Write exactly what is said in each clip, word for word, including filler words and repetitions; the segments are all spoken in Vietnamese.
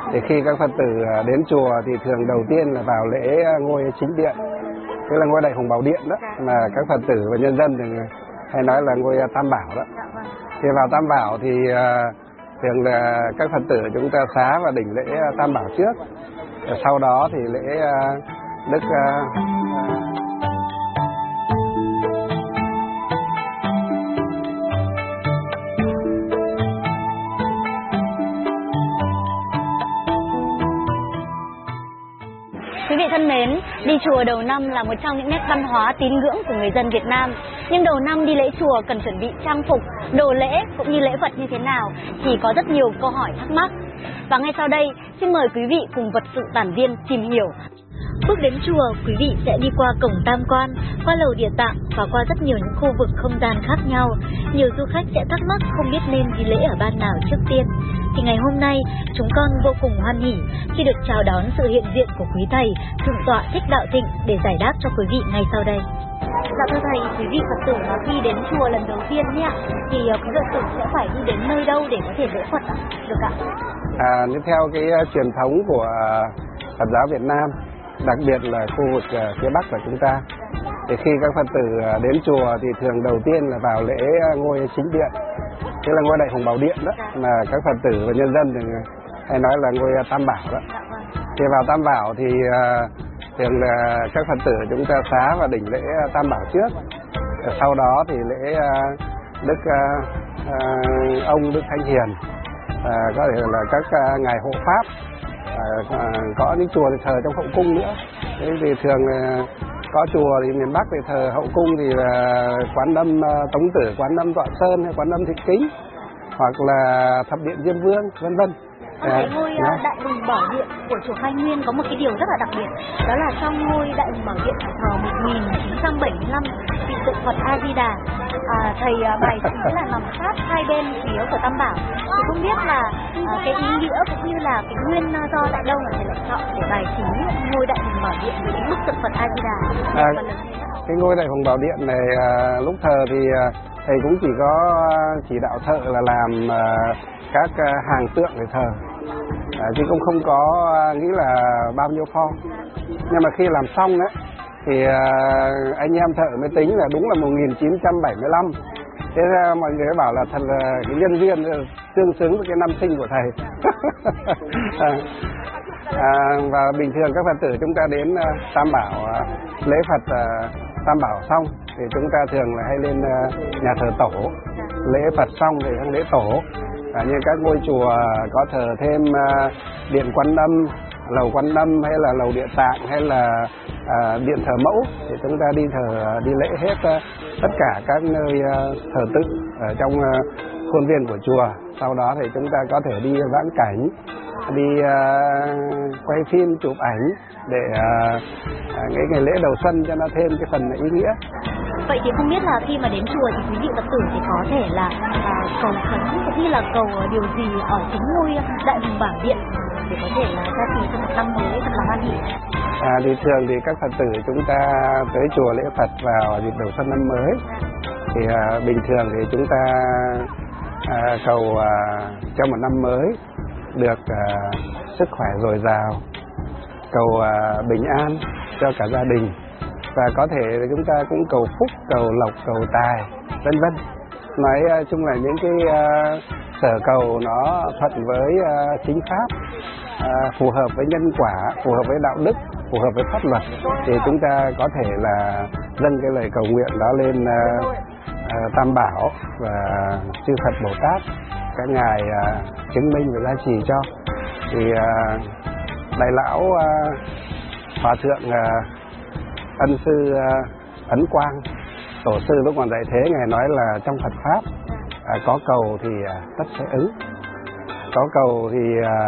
Thì khi các Phật tử đến chùa thì thường đầu tiên là vào lễ ngôi chính điện, tức là ngôi Đại Hùng Bảo Điện đó, mà các Phật tử và nhân dân thì hay nói là ngôi Tam Bảo đó. Khi vào Tam Bảo thì thường là các Phật tử chúng ta xá và đỉnh lễ Tam Bảo trước, sau đó thì lễ Đức Quý vị thân mến, đi chùa đầu năm là một trong những nét văn hóa tín ngưỡng của người dân Việt Nam. Nhưng đầu năm đi lễ chùa cần chuẩn bị trang phục, đồ lễ cũng như lễ vật như thế nào thì có rất nhiều câu hỏi thắc mắc. Và ngay sau đây, xin mời quý vị cùng vật sự tản viên tìm hiểu. Bước đến chùa, quý vị sẽ đi qua cổng Tam Quan, qua lầu Địa Tạng và qua rất nhiều những khu vực không gian khác nhau. Nhiều du khách sẽ thắc mắc không biết nên đi lễ ở ban nào trước tiên. Thì ngày hôm nay, chúng con vô cùng hoan hỉ khi được chào đón sự hiện diện của quý thầy Thượng tọa Thích Đạo Thịnh để giải đáp cho quý vị ngay sau đây. Dạ thưa thầy, quý vị Phật tử khi đến chùa lần đầu tiên nhé, thì quý Phật tử sẽ phải đi đến nơi đâu để có thể lễ Phật ạ? Được ạ? À, theo cái uh, truyền thống của uh, Phật giáo Việt Nam, đặc biệt là khu vực uh, phía Bắc của chúng ta, thì khi các Phật tử uh, đến chùa thì thường đầu tiên là vào lễ uh, ngôi chính điện, tức là ngôi Đại Hùng Bảo Điện đó, mà các Phật tử và nhân dân thì hay nói là ngôi Tam Bảo đó. Khi vào Tam Bảo thì uh, thường là các Phật tử chúng ta xá và đỉnh lễ Tam Bảo trước, sau đó thì lễ uh, Đức uh, uh, ông Đức Thánh Hiền, uh, có thể là các uh, ngài hộ pháp, uh, uh, có những chùa thì thờ trong hậu cung nữa. Thế thì thường uh, có chùa thì miền Bắc thì thờ hậu cung thì là Quán Âm uh, Tống Tử, Quán Âm Tọa Sơn hay Quán Âm Thịnh Kính, hoặc là Thập Điện Diêm Vương, vân vân. Ở cái ngôi uh, Đại Hùng Bảo Điện của chùa Khai Nguyên có một cái điều rất là đặc biệt, đó là trong ngôi Đại Hùng Bảo Điện thờ một nghìn chín trăm bảy mươi lăm vị tượng Phật A Di Đà. À, thầy uh, bài trí là nằm sát hai bên phía của Tam Bảo. Thì không biết là uh, cái ý nghĩa cũng như là cái nguyên do tại đâu mà thầy lại chọn để bài trí ngôi Đại Hùng Bảo Điện với những bức tượng Phật A Di Đà. À, cái ngôi Đại Hùng Bảo Điện này uh, lúc thờ thì uh, thầy cũng chỉ có uh, chỉ đạo thợ là làm uh, các uh, hàng tượng để thờ, à, chứ cũng không có uh, nghĩ là bao nhiêu form. Nhưng mà khi làm xong đấy thì uh, anh em thợ mới tính là đúng là một nghìn chín trăm bảy mươi lăm. Thế ra mọi người bảo là thật là cái nhân duyên tương xứng với cái năm sinh của thầy. à, à, và bình thường các Phật tử chúng ta đến uh, Tam Bảo uh, lễ Phật uh, Tam Bảo xong thì chúng ta thường là hay lên uh, nhà thờ tổ, lễ Phật xong thì sang lễ tổ. À, như các ngôi chùa có thờ thêm uh, điện Quan Âm, lầu Quan Âm hay là lầu Địa Tạng hay là uh, điện thờ mẫu thì chúng ta đi thờ đi lễ hết uh, tất cả các nơi uh, thờ tự ở trong uh, khuôn viên của chùa. Sau đó thì chúng ta có thể đi vãn cảnh, đi uh, quay phim chụp ảnh để uh, uh, cái ngày lễ đầu xuân cho nó thêm cái phần ý nghĩa. Vậy thì không biết là khi mà đến chùa thì quý vị Phật tử thì có thể là à, cầu khấn cũng như là cầu điều gì ở chính ngôi Đại Hùng Bảo Điện để có thể là gia trì cho một năm mới thật là hoan hỉ? À, thì thường thì các Phật tử chúng ta tới chùa lễ Phật vào dịp đầu xuân năm mới thì à, bình thường thì chúng ta à, cầu à, cho một năm mới được à, sức khỏe dồi dào, cầu à, bình an cho cả gia đình. Và có thể chúng ta cũng cầu phúc, cầu lộc, cầu tài, vân vân. Nói uh, chung là những cái uh, sở cầu nó thuận với uh, chính pháp, uh, phù hợp với nhân quả, phù hợp với đạo đức, phù hợp với pháp luật, thì chúng ta có thể là dâng cái lời cầu nguyện đó lên uh, uh, Tam Bảo và chư Phật Bồ Tát, các ngài uh, chứng minh và gia trì cho. Thì uh, đại lão uh, hòa thượng uh, ân sư uh, Ấn Quang, tổ sư lúc còn dạy thế, ngài nói là trong Phật pháp à, có cầu thì à, tất sẽ ứng, có cầu thì à,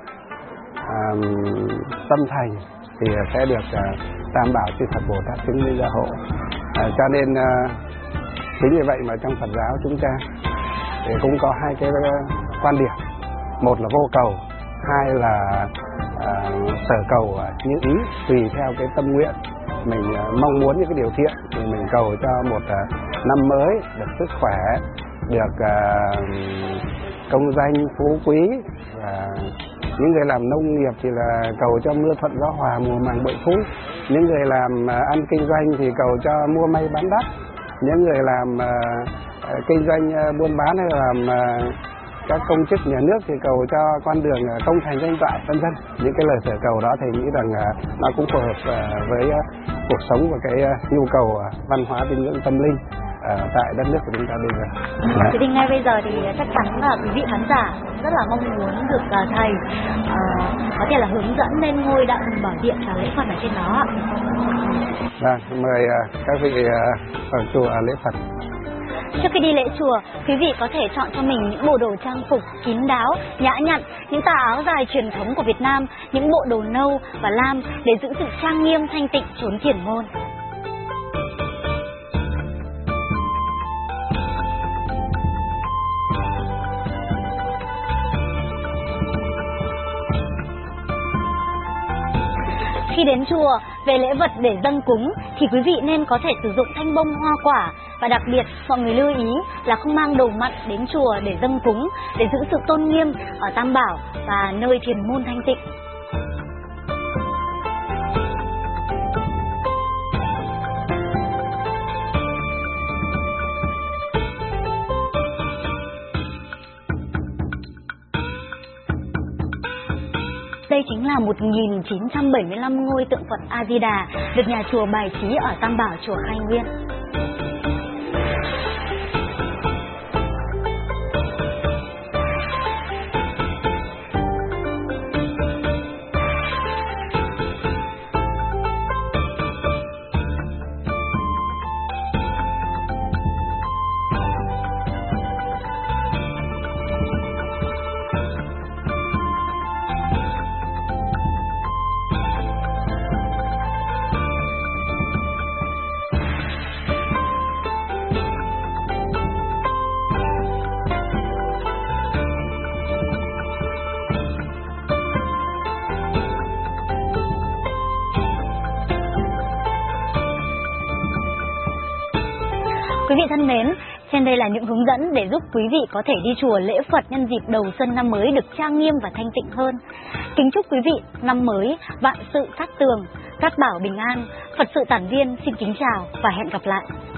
à, tâm thành thì sẽ được à, Tam Bảo chư Phật Bồ Tát chứng minh gia hộ. À, cho nên à, chính vì vậy mà trong Phật giáo chúng ta thì cũng có hai cái quan điểm, một là vô cầu, hai là à, sở cầu à, như ý, tùy theo cái tâm nguyện mình uh, mong muốn những cái điều thiện thì mình cầu cho một uh, năm mới được sức khỏe, được uh, công danh phú quý và Những người làm nông nghiệp thì là cầu cho mưa thuận gió hòa, mùa màng bội thu. Những người làm ăn kinh doanh thì cầu cho mua may bán đắt. Những người làm uh, kinh doanh uh, buôn bán hay làm uh, các công chức nhà nước thì cầu cho con đường uh, công thành danh toại, vân vân. Những cái lời thề cầu đó thì nghĩ rằng uh, nó cũng phù hợp uh, với uh, cuộc sống và cái uh, nhu cầu uh, văn hóa tín ngưỡng tâm linh uh, tại đất nước của chúng ta bây giờ. Thế thì ngay bây giờ thì chắc chắn là quý vị khán giả rất là mong muốn được uh, thầy uh, có thể là hướng dẫn lên ngôi đạo hùng bảo điện và lễ Phật ở trên đó. Vâng, mời uh, các vị uh, vào chùa lễ Phật. Trước khi đi lễ chùa, quý vị có thể chọn cho mình những bộ đồ trang phục kín đáo, nhã nhặn, những tà áo dài truyền thống của Việt Nam, những bộ đồ nâu và lam để giữ sự trang nghiêm thanh tịnh chốn thiền môn. Khi đến chùa, về lễ vật để dâng cúng thì quý vị nên có thể sử dụng thanh bông hoa quả. Và đặc biệt, mọi người lưu ý là không mang đồ mặn đến chùa để dâng cúng, để giữ sự tôn nghiêm ở Tam Bảo và nơi thiền môn thanh tịnh. Đây chính là một nghìn chín trăm bảy mươi lăm ngôi tượng Phật A Di Đà được nhà chùa bài trí ở Tam Bảo chùa Khai Nguyên. Quý vị thân mến, trên đây là những hướng dẫn để giúp quý vị có thể đi chùa lễ Phật nhân dịp đầu xuân năm mới được trang nghiêm và thanh tịnh hơn. Kính chúc quý vị năm mới vạn sự cát tường, cát bảo bình an. Phật sự Tản Viên xin kính chào và hẹn gặp lại.